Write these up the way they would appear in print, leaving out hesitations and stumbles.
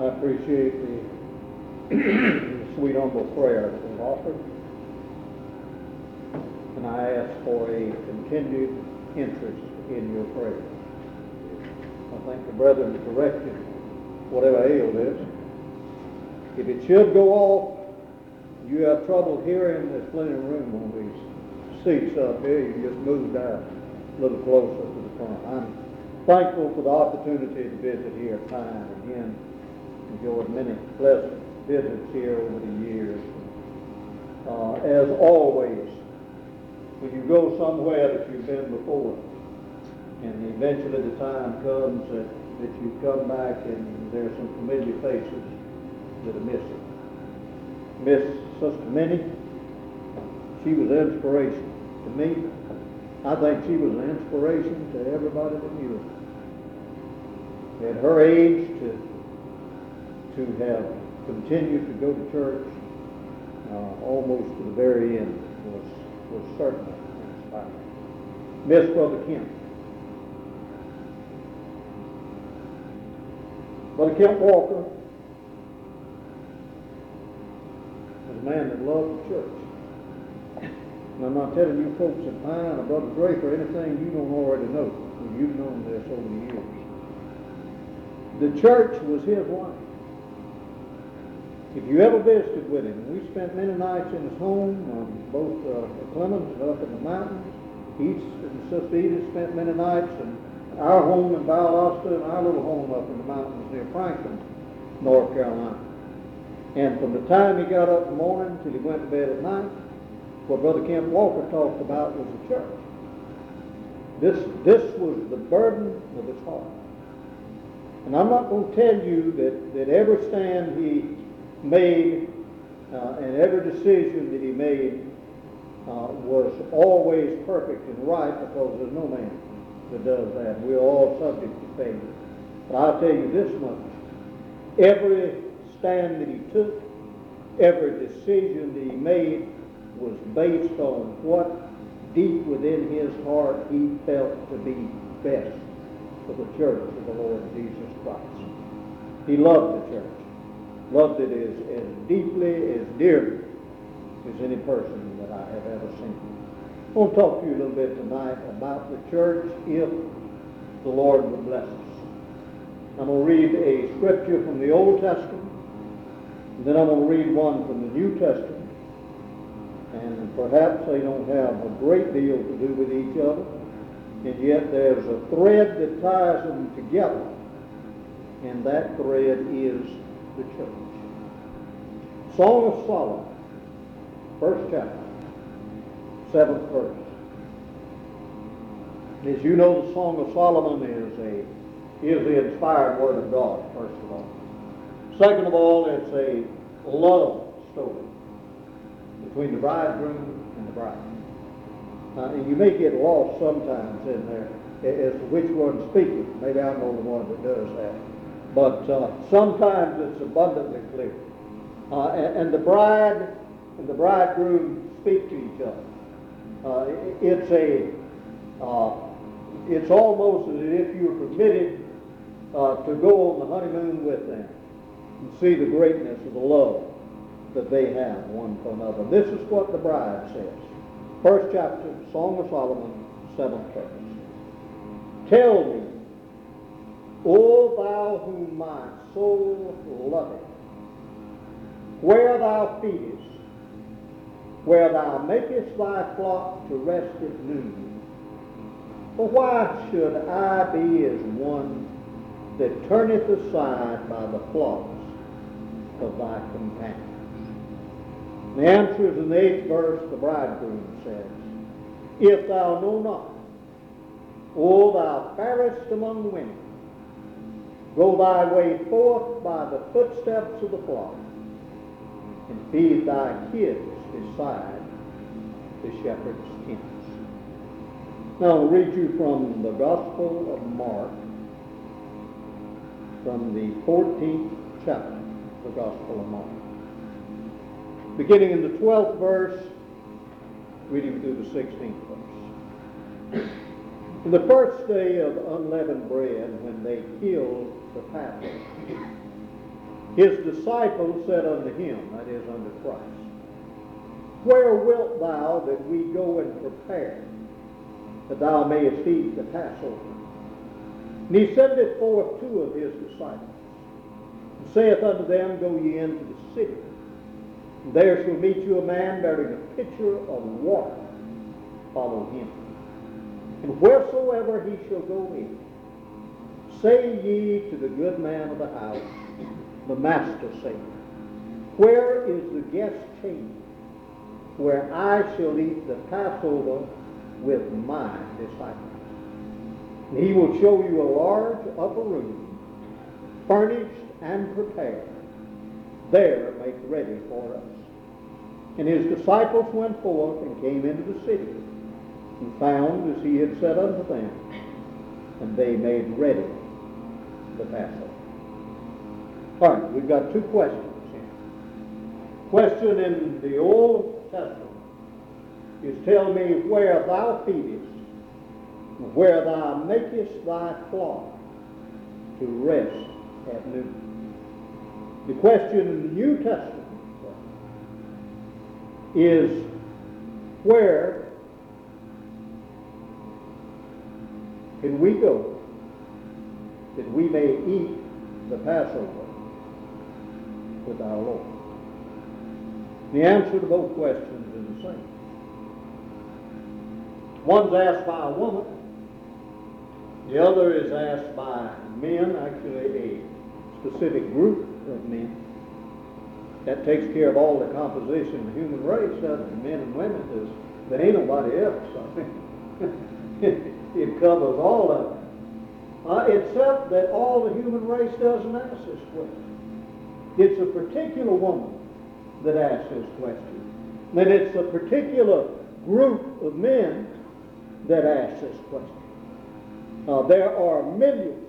I appreciate the sweet, humble prayer that was offered. And I ask for a continued interest in your prayers. I think the brethren corrected whatever ailed is. If it should go off, you have trouble hearing, there's plenty of room on these seats up here. You just move down a little closer to the front. I'm thankful for the opportunity to visit here time and again. Enjoyed many pleasant visits here over the years. As always, when you go somewhere that you've been before, and eventually the time comes that you come back and there's some familiar faces that are missing. Miss Sister Minnie, she was an inspiration to me. I think she was an inspiration to everybody that knew her. At her age, to have continued to go to church almost to the very end was certainly inspiring. Miss Brother Kemp. Brother Kemp Walker was a man that loved the church. And I'm not telling you folks at Pine or Brother Draper anything you don't already know. You've known this over the years. The church was his life. If you ever visited with him, we spent many nights in his home, both Clemens up in the mountains. East and Sister Edith spent many nights in our home in Valdosta and our little home up in the mountains near Franklin, North Carolina. And from the time he got up in the morning till he went to bed at night, what Brother Kemp Walker talked about was the church. This was the burden of his heart. And I'm not going to tell you that every stand he made and every decision that he made was always perfect and right, because there's no man that does that. We're all subject to failure. But I'll tell you this much. Every stand that he took, every decision that he made was based on what deep within his heart he felt to be best for the church of the Lord Jesus Christ. He loved the church. Loved it as deeply, as dearly as any person that I have ever seen. I want to talk to you a little bit tonight about the church, if the Lord would bless us. I'm going to read a scripture from the Old Testament, and then I'm going to read one from the New Testament. And perhaps they don't have a great deal to do with each other, and yet there's a thread that ties them together, and that thread is the church. Song of Solomon, 1st chapter, 7th verse. As you know, the Song of Solomon is the inspired word of God, first of all. Second of all, it's a love story between the bridegroom and the bride. And you may get lost sometimes in there as to which one's speaking. Maybe I'm the only one that does that. But sometimes it's abundantly clear. And the bride and the bridegroom speak to each other. It's almost as if you're permitted to go on the honeymoon with them and see the greatness of the love that they have one for another. This is what the bride says. 1st chapter, Song of Solomon, 7th verse. Tell me, O thou whom my soul loveth, where thou feedest, where thou makest thy flock to rest at noon. For why should I be as one that turneth aside by the flocks of thy companions? The answer is in the 8th verse. The bridegroom says, If thou know not, O thou fairest among women, go thy way forth by the footsteps of the flock, and feed thy kids beside the shepherd's tents. Now I'll read you from the Gospel of Mark, from the 14th chapter of the Gospel of Mark. Beginning in the 12th verse, reading through the 16th verse. On the first day of unleavened bread, when they killed the Passover, His disciples said unto him, that is, unto Christ, Where wilt thou that we go and prepare, that thou mayest eat the Passover? And he sendeth forth two of his disciples, and saith unto them, Go ye into the city, and there shall meet you a man bearing a pitcher of water. Follow him. And wheresoever he shall go in, say ye to the good man of the house, the master saith, Where is the guest chamber, where I shall eat the Passover with my disciples? And he will show you a large upper room, furnished and prepared. There make ready for us. And his disciples went forth and came into the city, and found as he had said unto them, and they made ready the Passover. All right, we've got two questions here. Question in the Old Testament is, Tell me where thou feedest, and where thou makest thy flock to rest at noon. The question in the New Testament is, where can we go that we may eat the Passover with our Lord? The answer to both questions is the same. One's asked by a woman, the other is asked by men, actually a specific group of men. That takes care of all the composition of the human race, doesn't it? Men and women. There ain't nobody else. I mean, it covers all of it. Except that all the human race doesn't ask this question. It's a particular woman that asks this question. And it's a particular group of men that ask this question. There are millions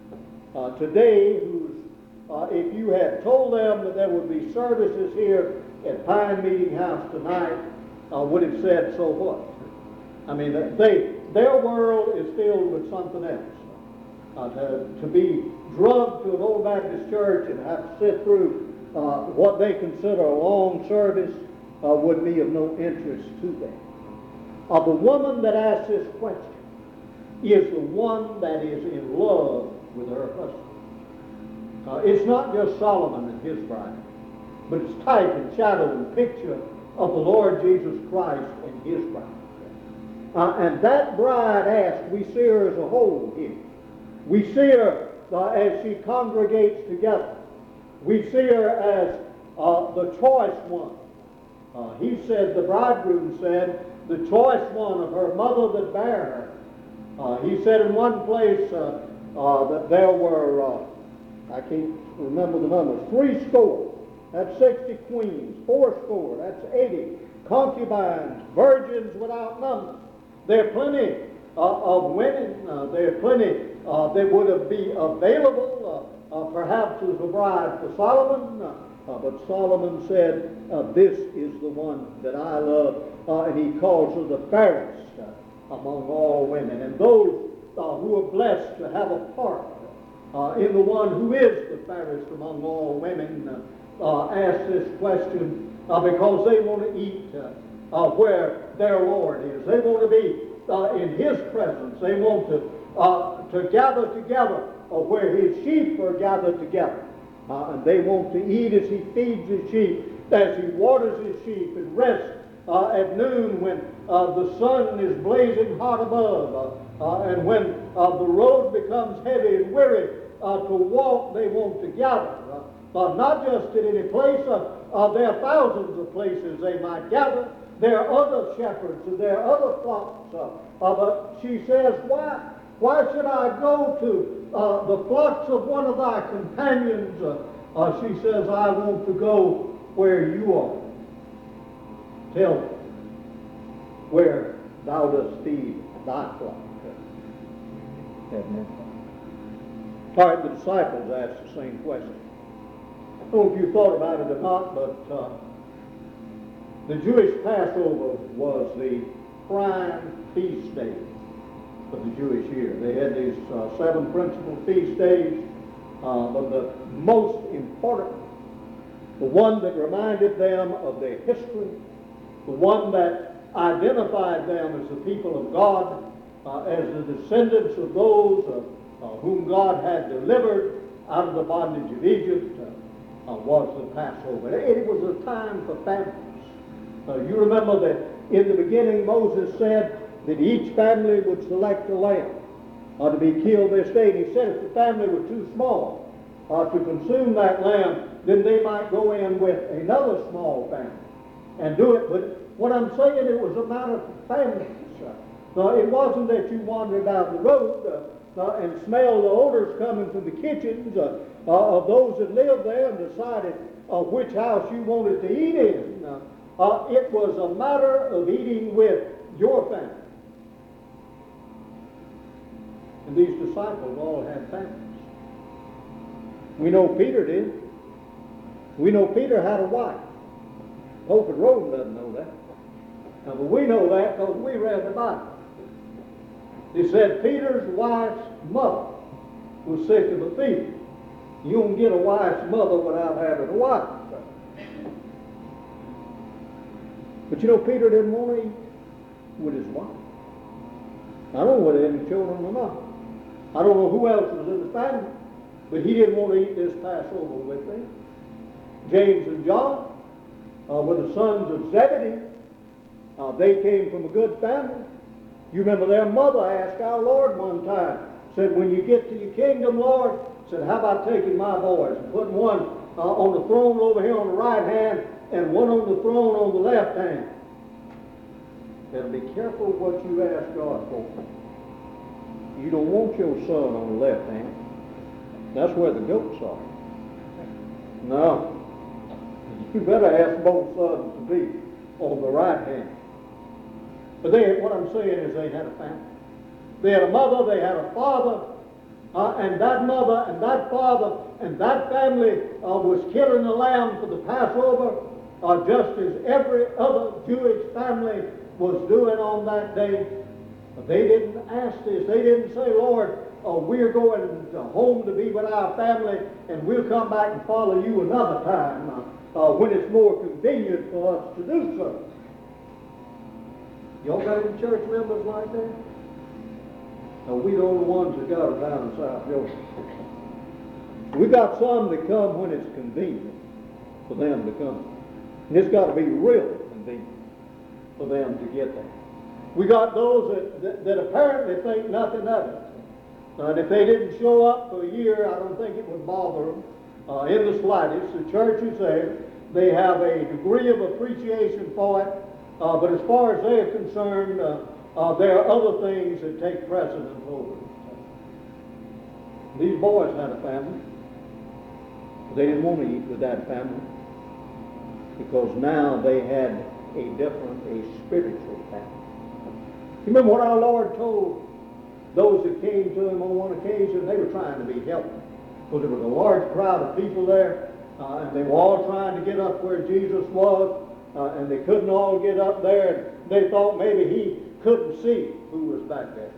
today whose, if you had told them that there would be services here at Pine Meeting House tonight, would have said, so what? I mean, their world is filled with something else. To be drugged to an old Baptist church and have to sit through what they consider a long service would be of no interest to them. The woman that asks this question is the one that is in love with her husband. It's not just Solomon and his bride, but it's type and shadow and picture of the Lord Jesus Christ and his bride. And that bride asks, we see her as a whole here. We see her as she congregates together. We see her as the choice one. He said, the bridegroom said, the choice one of her mother that bare her. He said in one place that there were, I can't remember the numbers, 60, that's 60 queens, 80, that's 80 concubines, virgins without number. There are plenty of women, there are plenty that would be available, perhaps as a bride for Solomon, but Solomon said, this is the one that I love, and he calls her the fairest among all women. And those who are blessed to have a part in the one who is the fairest among all women ask this question because they want to eat where their Lord is. They want to be in his presence. They want to gather together where his sheep are gathered together. And they want to eat as he feeds his sheep, as he waters his sheep, and rest at noon when the sun is blazing hot above, and when the road becomes heavy and weary to walk, they want to gather. Not just in any place, there are thousands of places they might gather. There are other shepherds and there are other flocks. But she says, why should I go to the flocks of one of thy companions? She says, I want to go where you are. Tell me where thou dost feed thy flock. All right, the disciples asked the same question. I don't know if you thought about it or not, but the Jewish Passover was the prime feast day of the Jewish year. They had these 7 principal feast days, but the most important, the one that reminded them of their history, the one that identified them as the people of God, as the descendants of those whom God had delivered out of the bondage of Egypt, was the Passover. It was a time for families. You remember that in the beginning Moses said that each family would select a lamb to be killed this day. And he said if the family were too small to consume that lamb, then they might go in with another small family and do it. But what I'm saying, it was a matter of families. It wasn't that you wandered down the road and smelled the odors coming from the kitchens of those that lived there and decided which house you wanted to eat in. It was a matter of eating with your family. And these disciples all had families. We know Peter did. We know Peter had a wife. Hope and Rome doesn't know that. But we know that because we read the Bible. It said Peter's wife's mother was sick of a fever. You don't get a wife's mother without having a wife. But you know, Peter didn't want to eat with his wife. I don't know whether any children or not. I don't know who else was in the family, but he didn't want to eat this Passover with them. James and John were the sons of Zebedee. They came from a good family. You remember their mother asked our Lord one time, said, when you get to your kingdom, Lord, said, how about taking my boys and putting one on the throne over here on the right hand and one on the throne on the left hand? Better be careful what you ask God for. You don't want your son on the left hand. That's where the goats are. No. You better ask both sons to be on the right hand. But what I'm saying is they had a family. They had a mother, they had a father, and that mother and that father and that family was killing the lamb for the Passover, just as every other Jewish family was doing on that day. But they didn't ask this. They didn't say, Lord, we're going home to be with our family, and we'll come back and follow you another time when it's more convenient for us to do so. Y'all got any church members like that? We the only ones that got them down in South Georgia. We got some that come when it's convenient for them to come. And it's got to be really convenient for them to get there. We got those that apparently think nothing of it. And if they didn't show up for a year, I don't think it would bother them in the slightest. The church is there. They have a degree of appreciation for it. But as far as they're concerned, there are other things that take precedence over it. These boys had a family. They didn't want to eat with that family because now they had a spiritual family. You remember what our Lord told those that came to him on one occasion? They were trying to be helpful because there was a large crowd of people there, and they were all trying to get up where Jesus was. And they couldn't all get up there, and they thought maybe he couldn't see who was back there.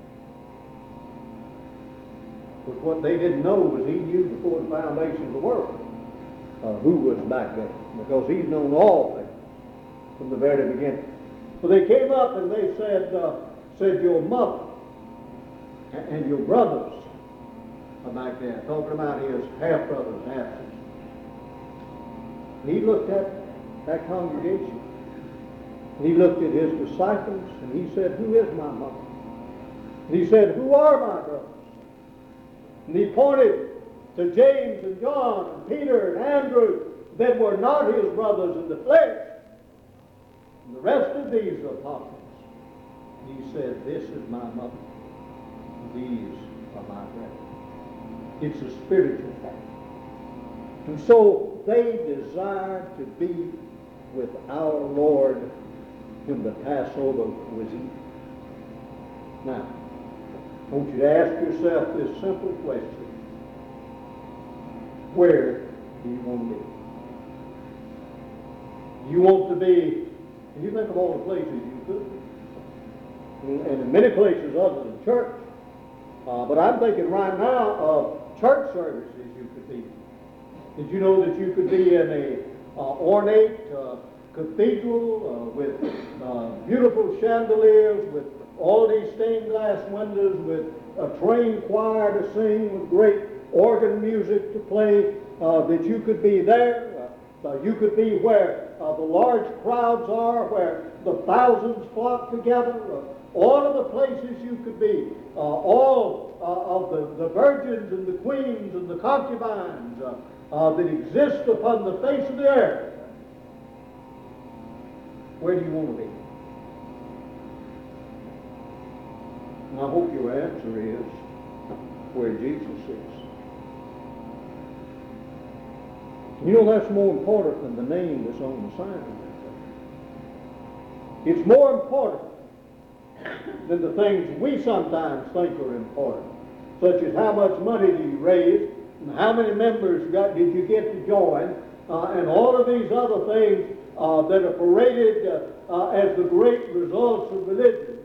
But what they didn't know was he knew before the foundation of the world who was back there, because he's known all things from the very beginning. So they came up and they said your mother and your brothers are back there, talking about his half-brothers and half-sisters. And he looked at that congregation. And he looked at his disciples and he said, who is my mother? And he said, who are my brothers? And he pointed to James and John and Peter and Andrew that were not his brothers in the flesh, and the rest of these apostles. And he said, this is my mother. These are my brethren. It's a spiritual fact. And so they desired to be with our Lord when the Passover was eaten. Now, I want you to ask yourself this simple question. Where do you want to be? You want to be, and you think of all the places you could be, and in many places other than church. But I'm thinking right now of church services you could be. Did you know that you could be in a ornate cathedral with beautiful chandeliers, with all these stained glass windows, with a trained choir to sing, with great organ music to play, that you could be there. You could be where the large crowds are, where the thousands flock together. All of the places you could be. All of the virgins and the queens and the concubines that exist upon the face of the earth. Where do you want to be? And I hope your answer is where Jesus is. You know, that's more important than the name that's on the sign. It's more important than the things we sometimes think are important, such as how much money do you raise, and how many members did you get to join, and all of these other things that are paraded as the great results of religion.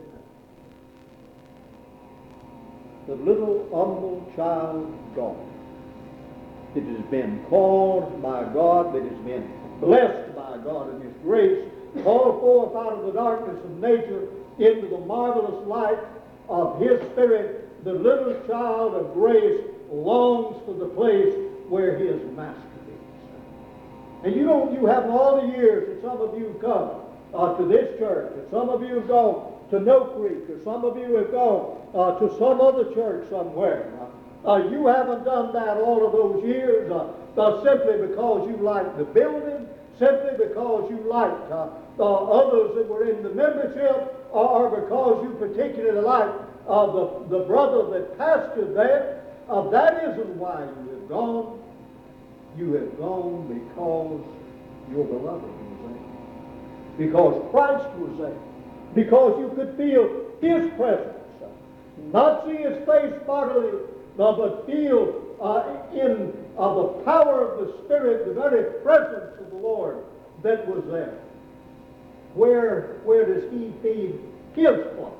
The little humble child of God that has been called by God, that has been blessed by God in His grace, called forth out of the darkness of nature into the marvelous light of His Spirit, the little child of grace longs for the place where his master is. And you have all the years that some of you have come to this church, and some of you have gone to No Creek, or some of you have gone to some other church somewhere. You haven't done that all of those years simply because you liked the building, simply because you liked others that were in the membership, or because you particularly liked the brother that pastored there. That isn't why you have gone. You have gone because your beloved was there. Because Christ was there. Because you could feel His presence. Not see His face bodily, but feel in the power of the Spirit, the very presence of the Lord that was there. Where does He feed His flock?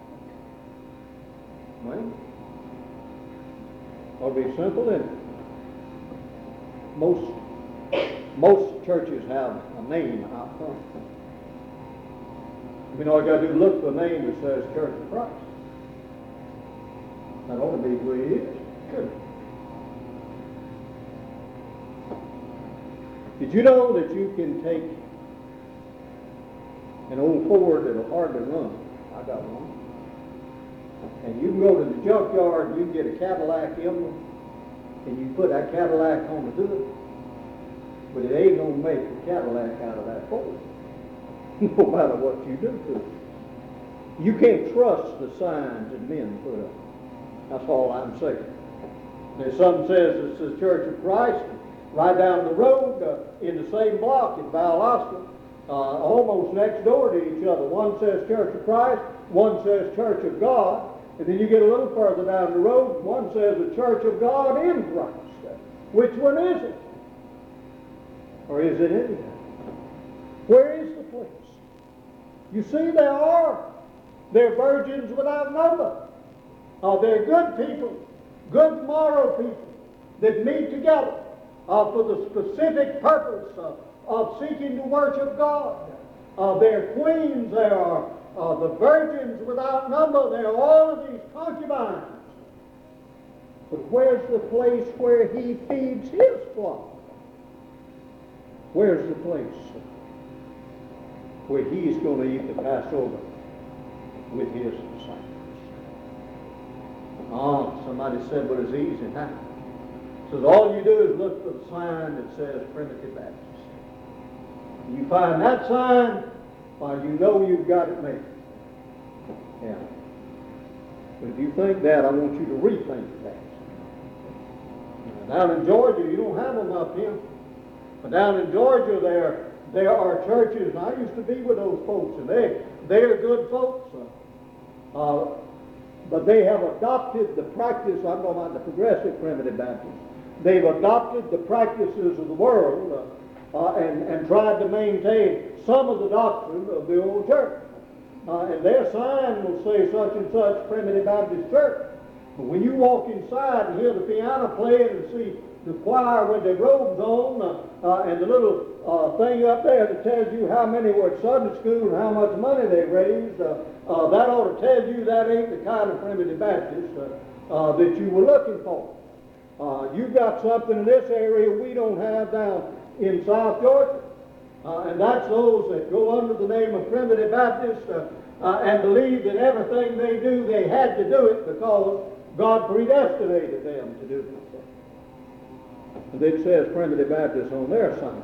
Well, it'll be simple, isn't it? Most churches have a name out front. All you got to do is look for a name that says Church of Christ. That ought to be who He is. Good. Did you know that you can take an old Ford that'll hardly run? I got one. And you can go to the junkyard and you can get a Cadillac emblem, and you put that Cadillac on the hood, but it ain't going to make a Cadillac out of that Ford, no matter what you do to it. You can't trust the signs that men put up. That's all I'm saying. There's something says it's the Church of Christ, right down the road in the same block in Valdosta, almost next door to each other. One says Church of Christ, one says Church of God, and then you get a little further down the road, one says the Church of God in Christ. Which one is it? Or is it anything? Where is the place? You see, they're virgins without number. They're good people, good moral people that meet together for the specific purpose of seeking to worship God. They're queens, they are the virgins without number, they're all of these concubines. But where's the place where He feeds His flock? Where's the place where He's going to eat the Passover with His disciples? Somebody said, well, it's easy now. Says all you do is look for the sign that says Primitive Baptist. You find that sign, you know you've got it made. Yeah. But if you think that, I want you to rethink that. Down in Georgia, you don't have them up here. But down in Georgia, there are churches, and I used to be with those folks, and they're good folks. But they have adopted the practice, I'm talking about the progressive Primitive Baptists. They've adopted the practices of the world and tried to maintain some of the doctrine of the old church. And their sign will say such and such Primitive Baptist church. But when you walk inside and hear the piano playing and see the choir with their robes on, and the little thing up there that tells you how many were at Sunday school and how much money they raised, that ought to tell you that ain't the kind of Primitive Baptist that you were looking for. You've got something in this area we don't have down in South Georgia, and that's those that go under the name of Primitive Baptist and believe that everything they do, they had to do it because God predestinated them to do it. And it says Primitive Baptist on their sign.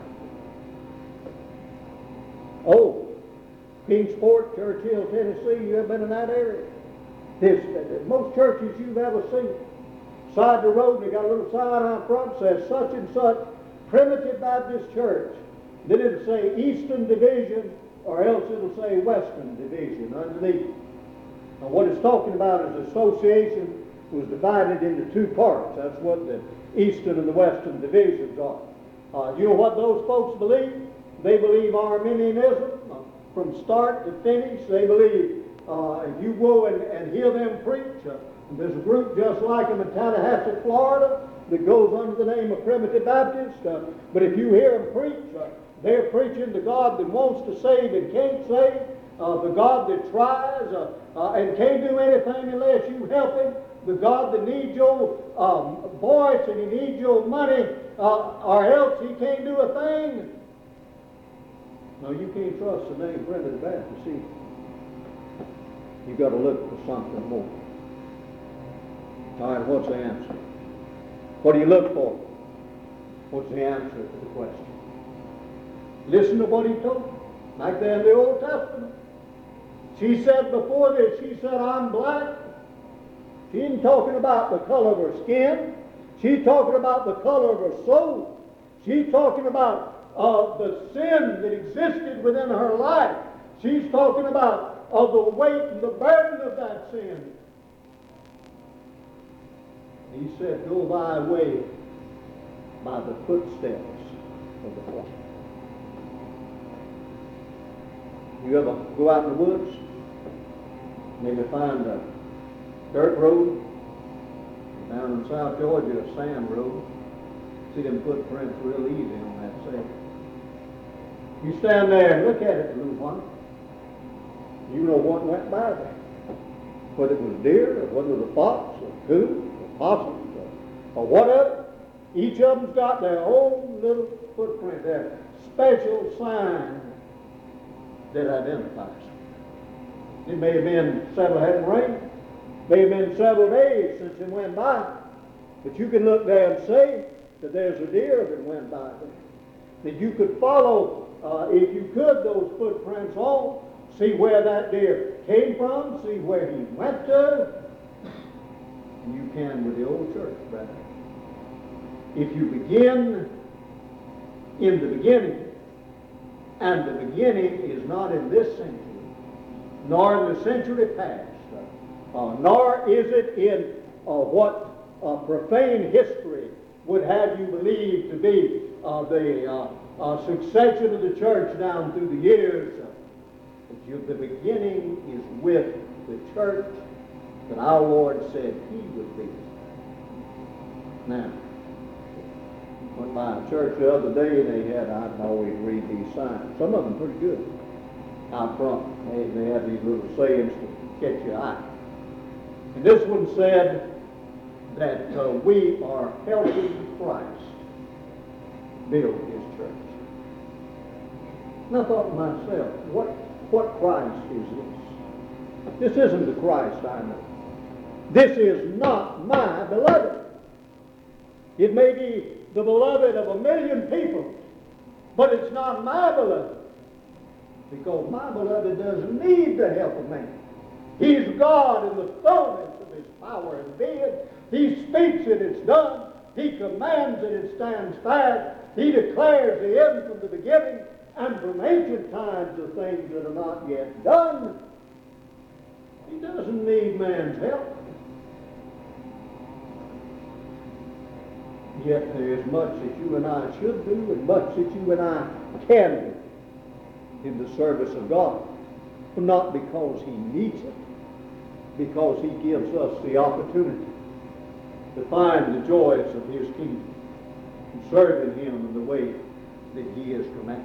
Oh, Kingsport, Churchill, Tennessee, you ever been in that area? Most churches you've ever seen, side the road, they got a little sign out front says such and such Primitive Baptist Church. Then it'll say Eastern Division, or else it'll say Western Division underneath. Now what it's talking about is association was divided into two parts. That's what the Eastern and the Western divisions are. You know what those folks believe? They believe Arminianism from start to finish. They believe if you go and hear them preach, there's a group just like them in Tallahassee, Florida, that goes under the name of Primitive Baptist. But if you hear them preach, they're preaching the God that wants to save and can't save, the God that tries and can't do anything unless you help him, the God that needs your voice and he needs your money, or else he can't do a thing. No, you can't trust the name Primitive Baptist either. You've got to look for something more. All right, what's the answer? What do you look for? What's the answer to the question? Listen to what he told me. Like there in the Old Testament. She said before this, she said, I'm black. She isn't talking about the color of her skin. She's talking about the color of her soul. She's talking about the sin that existed within her life. She's talking about the weight and the burden of that sin. He said, go thy way by the footsteps of the prophet. You ever go out in the woods, maybe find a dirt road, down in South Georgia, a sand road, see them footprints real easy on that sand. You stand there and look at it a little while, you know what went by there. Whether it was deer, or whether it was a fox, or coon, or possum, or whatever, each of them's got their own little footprint, their special sign that identifies them. It may have been several hadn't rained, may have been several days since it went by, but you can look there and say that there's a deer that went by there. That you could follow, if you could, those footprints on, see where that deer came from, see where he went to, and you can with the old church, brother. If you begin in the beginning, and the beginning is not in this century, nor in the century past, nor is it in what profane history would have you believe to be the succession of the church down through the years. The beginning is with the church that our Lord said he would be. Now, went by a church the other day, they had, I can always read these signs. Some of them pretty good. Out front, they have these little sayings to catch your eye. And this one said that we are helping Christ build his church. And I thought to myself, what Christ is this? This isn't the Christ I know. This is not my beloved. It may be the beloved of 1 million people, but it's not my beloved. Because my beloved doesn't need the help of man. He's God in the fullness of his power and being. He speaks and it's done. He commands and it stands fast. He declares the end from the beginning, and from ancient times the things that are not yet done. He doesn't need man's help. Yet there is much that you and I should do, and much that you and I can do in the service of God. Not because he needs it, because he gives us the opportunity to find the joys of his kingdom and serving him in the way that he has commanded.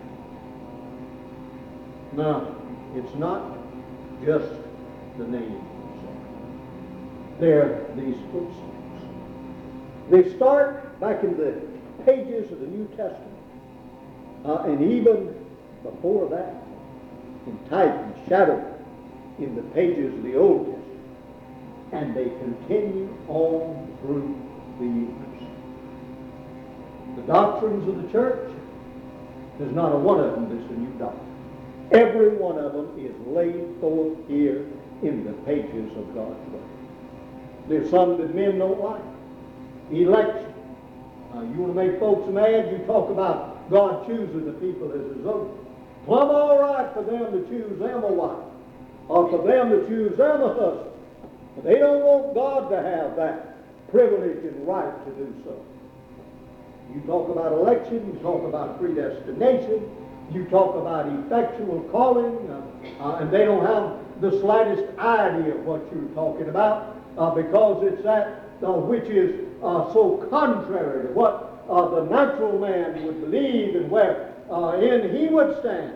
Now, it's not just the names. They're these footsteps. They start back in the pages of the New Testament, and even before that, in type and shadow in the pages of the Old Testament. And they continue on through the years. The doctrines of the church, there's not a one of them that's a new doctrine. Every one of them is laid forth here in the pages of God's Word. There's some that men don't like. Election. You want to make folks mad, you talk about God choosing the people as his own. Plumb all right for them to choose them a wife, or for them to choose them a husband. But they don't want God to have that privilege and right to do so. You talk about election, you talk about predestination, you talk about effectual calling, and they don't have the slightest idea of what you're talking about, because it's that which is so contrary to what the natural man would believe and where in he would stand.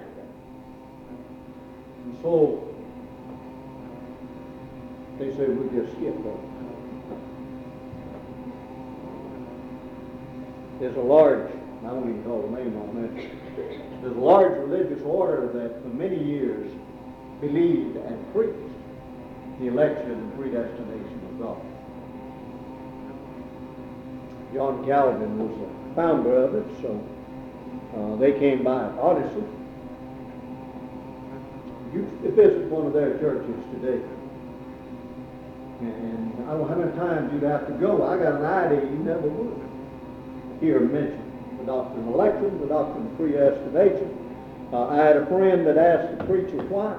And so they say we just skip over. There's a large, I won't even call the name on this, there's a large religious order that for many years believed and preached the election and predestination of God. John Calvin was the founder of it, so they came by it. Honestly, you visit one of their churches today, and I don't know how many times you'd have to go. I got an idea you never would hear mentioned the doctrine of election, the doctrine of predestination. I had a friend that asked the preacher why.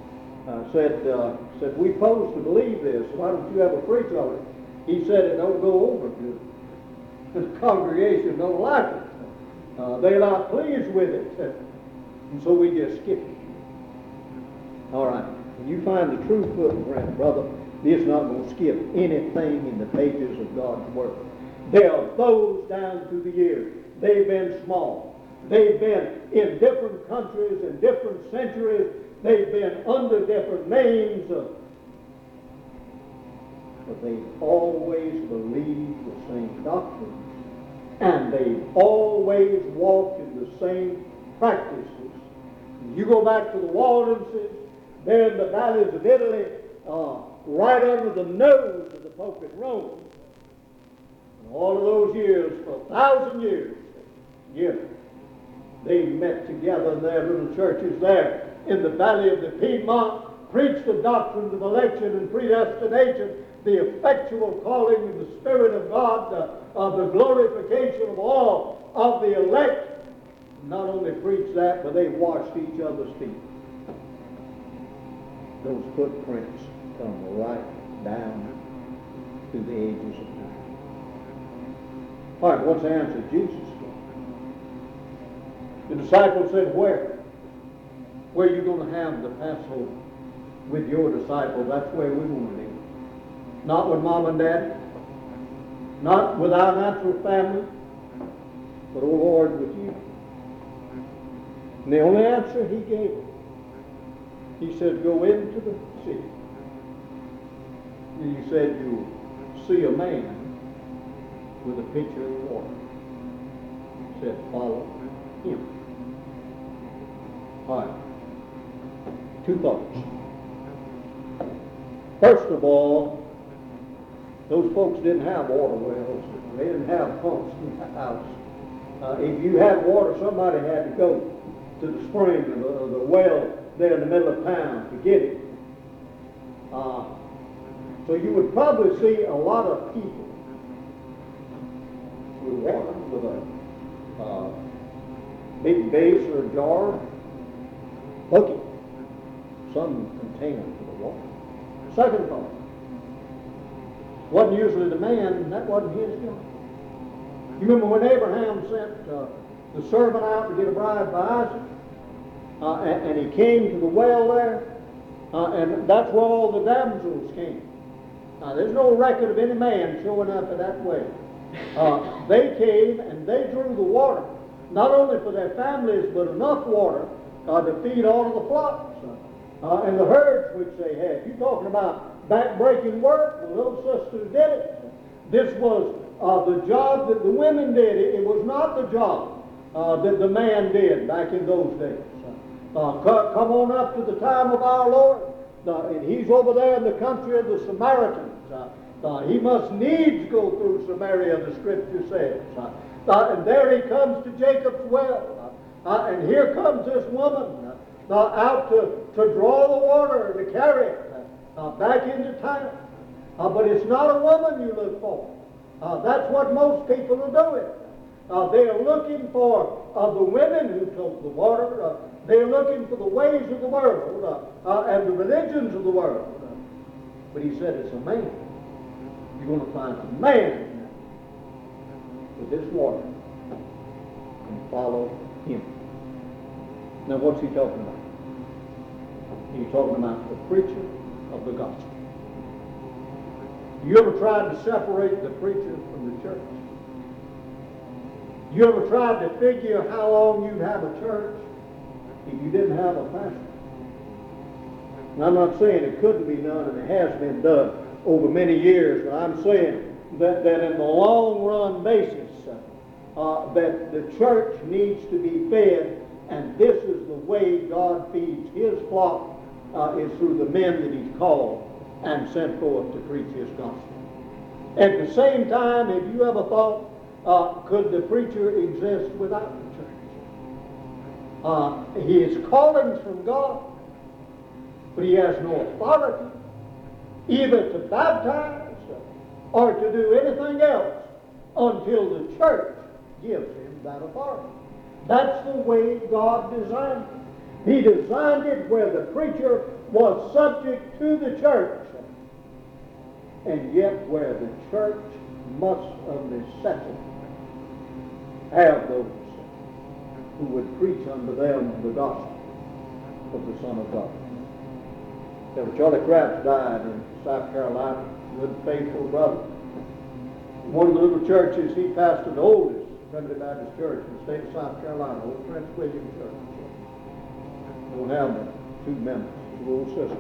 Said, we pose to believe this. Why don't you have a preacher on it? He said it don't go over good. The congregation don't like it. They're not pleased with it. And so we just skip it. All right. When you find the true footprint, brother, it's not going to skip anything in the pages of God's Word. There are those down through the years. They've been small. They've been in different countries and different centuries. They've been under different names. But they've always believed the same doctrine. And they've always walked in the same practices. You go back to the Waldenses, they're in the valleys of Italy, right under the nose of the Pope in Rome. And all of those years, for 1,000 years, they met together in their little churches there in the valley of the Piedmont, preached the doctrines of election and predestination, the effectual calling of the Spirit of God, the glorification of all of the elect. Not only preached that, but they washed each other's feet. Those footprints come right down through the ages of time. All right, what's the answer? Jesus. The disciples said, where? Where are you going to have the Passover? With your disciples. That's where we want to live. Not with mom and dad. Not with our natural family. But, oh Lord, with you. And the only answer he gave them, he said, go into the city. And he said, you'll see a man with a pitcher of water. He said, follow him. All right. Two thoughts. First of all, those folks didn't have water wells. They didn't have pumps in the house. If you had water, somebody had to go to the spring or the well there in the middle of town to get it. So you would probably see a lot of people with water, with a big vase or a jar, bucket, some container for the water. Second thought, wasn't usually the man, that wasn't his job. You remember when Abraham sent the servant out to get a bride by Isaac? And he came to the well there, And that's where all the damsels came. There's no record of any man showing up in that way. They came and they drew the water, not only for their families, but enough water to feed all of the flocks and the herds which they had. You're talking about back-breaking work. The little sisters did it. This was the job that the women did. It was not the job that the man did back in those days. Come on up to the time of our Lord, and he's over there in the country of the Samaritans. He must needs go through Samaria, the Scripture says. And there he comes to Jacob's well. And here comes this woman out to draw the water, to carry it back into town. But it's not a woman you look for. That's what most people are doing. They are looking for the women who took the water. They're looking for the ways of the world and the religions of the world. But he said it's a man. You're going to find a man with this water and follow him. Now what's he talking about? He's talking about the preacher of the gospel. You ever tried to separate the preacher from the church? You ever tried to figure how long you'd have a church if you didn't have a pastor? And I'm not saying it couldn't be done, and it has been done over many years, but I'm saying that in the long run basis, that the church needs to be fed, and this is the way God feeds his flock, is through the men that he's called and sent forth to preach his gospel. At the same time, have you ever thought, could the preacher exist without the church? He is callings from God, but he has no authority either to baptize or to do anything else until the church gives him that authority. That's the way God designed it. He designed it where the preacher was subject to the church, and yet where the church must of necessity have those who would preach unto them the gospel of the Son of God. Charlie Kratz died in South Carolina, good faithful brother. One of the little churches he pastored, the oldest Primitive Baptist church in the state of South Carolina, Old Prince William Church. Don't have but 2 members, 2 old sisters.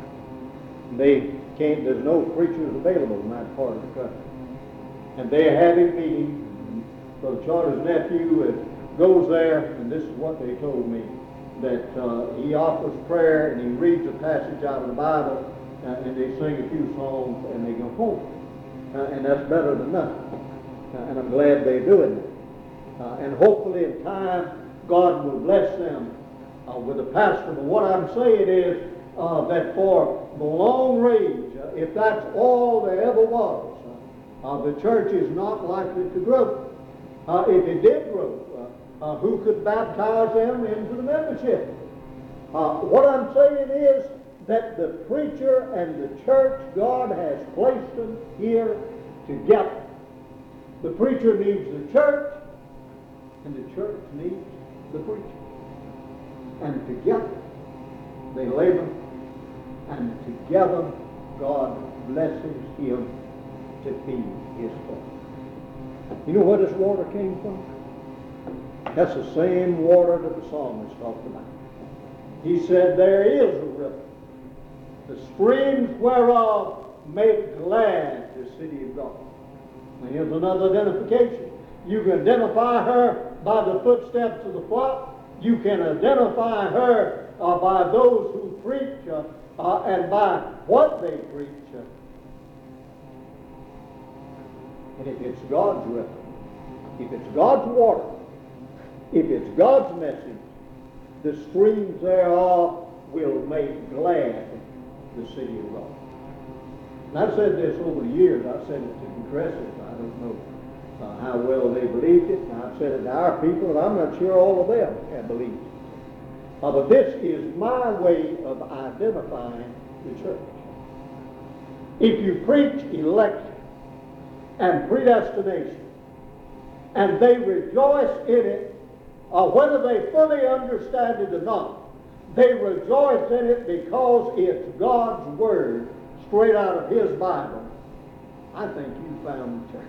There's no preachers available in that part of the country. And they are having meetings. Brother Charlie's nephew goes there, and this is what they told me, that he offers prayer and he reads a passage out of the Bible, and they sing a few songs and they go home. And that's better than nothing. And I'm glad they're doing it. And hopefully in time, God will bless them with a pastor. But what I'm saying is that for the long range, if that's all there ever was, the church is not likely to grow. If it did grow, who could baptize them into the membership? What I'm saying is that the preacher and the church, God has placed them here together. The preacher needs the church, and the church needs the preacher. And together they labor, and together God blesses him to feed his flock. You know where this water came from? That's the same water that the psalmist talked about. He said, there is a river, the streams whereof make glad the city of God. Now here's another identification. You can identify her by the footsteps of the flock. You can identify her by those who preach and by what they preach. And if it's God's river, if it's God's water, if it's God's message, the streams thereof will make glad the city of God. And I've said this over the years. I've said it to Congresses. I don't know how well they believed it. And I've said it to our people, and I'm not sure all of them have believed it. But this is my way of identifying the church. If you preach election and predestination, and they rejoice in it, whether they fully understand it or not, They rejoice in it because it's God's Word, straight out of His Bible. I think you found the church.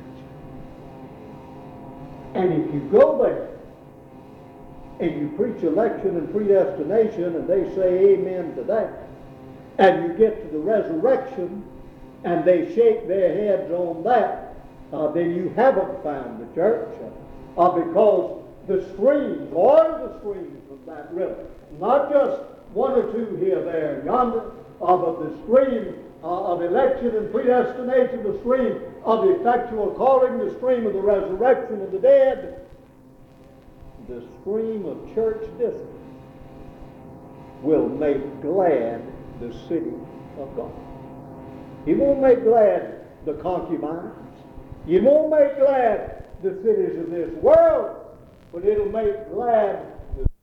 And if you go there and you preach election and predestination and they say amen to that, and you get to the resurrection and they shake their heads on that, then you haven't found the church. Because the streams, all the streams of that river, not just one or two here, there, and yonder, but the stream of election and predestination, the stream of the effectual calling, the stream of the resurrection of the dead, the stream of church discipline will make glad the city of God. He won't make glad the concubines. He won't make glad the cities of this world, but it'll make glad